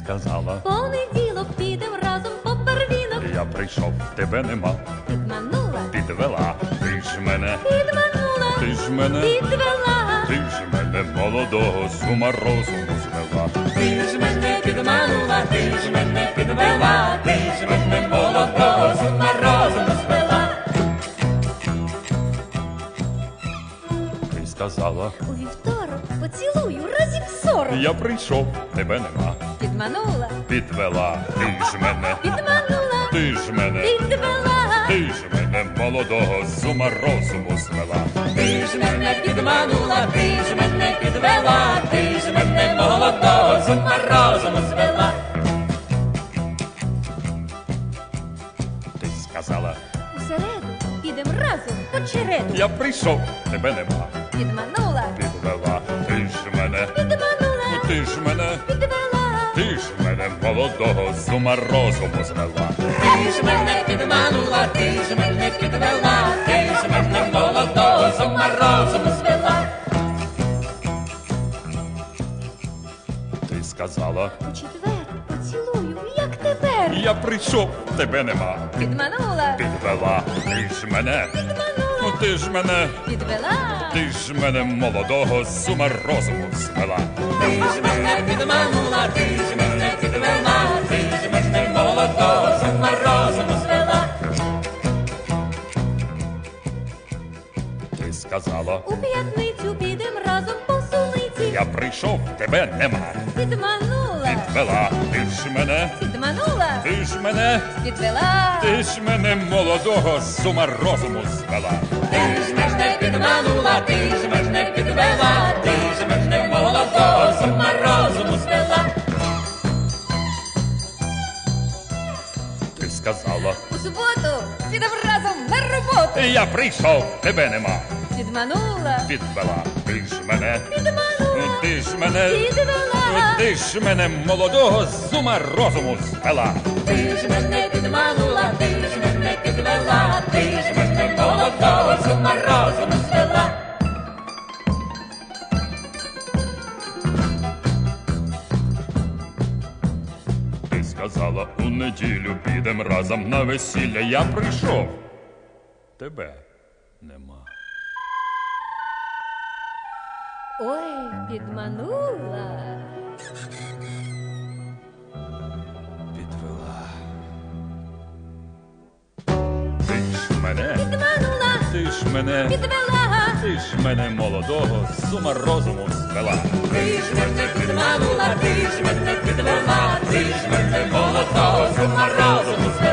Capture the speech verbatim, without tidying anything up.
сказала, понеділок підем разом по первінок. я прийшов, тебе нема, Підманула, підвела, ти ж мене, підманула, ти ж мене, підвела. ти ж мене молодого з ума розуму звела. Ти ж мене підманула, ти ж мене підвела, ти ж мене молодого з ума розуму звела. Ти сказала, У вівторок поцілую разів сорок. я прийшов, тебе нема, Підманула, підвела, ти ж мене, підманула, ти ж мене, підвела. ти ж мене молодого з ума розуму звела. Ти ж мене підманула, ти ж мене підвела, ти ж мене молодого з ума розуму звела. Ти сказала, У середу підем разом по череду. я прийшов, тебе нема, Підманула, підвела, ти ж мене, підманула, ти ж мене, підвела. ти ж мене молодого з ума розуму звела. Ти ж мене підманула, ти ж мене підвела, ти ж мене молодого з ума розуму звела. Ти сказала, У четвер поцілую, як тепер. я прийшов, тебе нема, Підманула, підвела, ти ж мене, підманула, ти ж мене, підвела. ти ж мене молодого з ума розуму звела. Ти ж мене підманула, ти ж мене підвела, ти ж мене молодого з ума розуму звела. Ти сказала, У п'ятницю підем разом по суниці. я прийшов, тебе нема, Підманула, підвела, ти ж мене, підманула, ти ж мене, підвела. ти ж мене молодого з ума розуму звела. Ти ж мене підманула, ти ж мене підвела, ти ж мене молодого з ума розуму звела. Ти сказала, У суботу підем разом на роботу. я прийшов, тебе нема, Підманула, підвела, ти ж мене, підманула, ти ж мене, підвела. ти ж мене молодого з ума розуму звела. Ти ж мене підманула, ти ж мене підвела, ти ж мене молодого з ума розуму звела. Ти сказала, у неділю підем разом на весілля, я прийшов, тебе нема. Ой, підманула, Підвела. Ти ж мене, підманула, ти ж мене, підвела. ти ж мене молодого з ума розуму звела. Ти ж мене підманула, ти ж мене підвела, ти ж мене молодого з ума розуму звела.